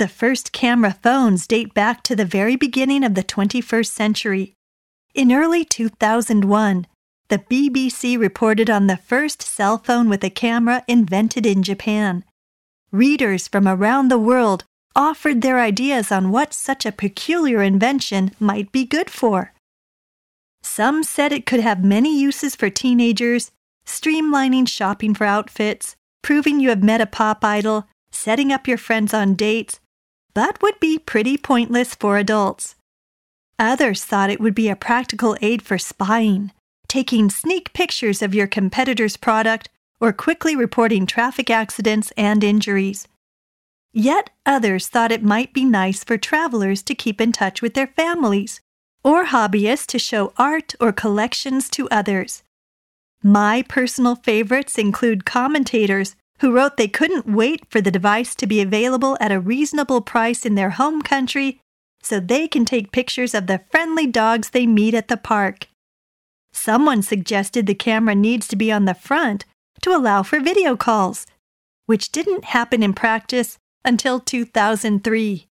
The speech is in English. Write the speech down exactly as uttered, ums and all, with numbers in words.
The first camera phones date back to the very beginning of the twenty-first century. In early two thousand one, the B B C reported on the first cell phone with a camera invented in Japan. Readers from around the world offered their ideas on what such a peculiar invention might be good for. Some said it could have many uses for teenagers, streamlining shopping for outfits, proving you have met a pop idol, setting up your friends on dates, but would be pretty pointless for adults. Others thought it would be a practical aid for spying, taking sneak pictures of your competitor's product, or quickly reporting traffic accidents and injuries. Yet others thought it might be nice for travelers to keep in touch with their families, or hobbyists to show art or collections to others. My personal favorites include commentators who wrote they couldn't wait for the device to be available at a reasonable price in their home country so they can take pictures of the friendly dogs they meet at the park. Someone suggested the camera needs to be on the front to allow for video calls, which didn't happen in practice until two thousand three.